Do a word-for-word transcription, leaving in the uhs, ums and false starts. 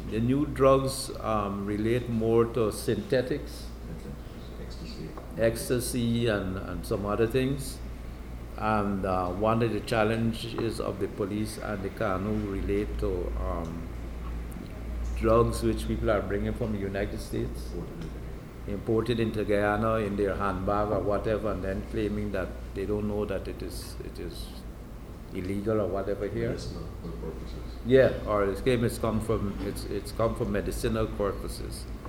the new drugs um, relate more to synthetics, Ecstasy. ecstasy, and, and some other things. And uh, one of the challenges of the police and the Kanu relate to um, drugs which people are bringing from the United States, imported into Guyana in their handbag or whatever, and then claiming that they don't know that it is it is illegal or whatever here. Medicinal purposes. Yeah, or it's claim it's come from it's it's come from medicinal purposes.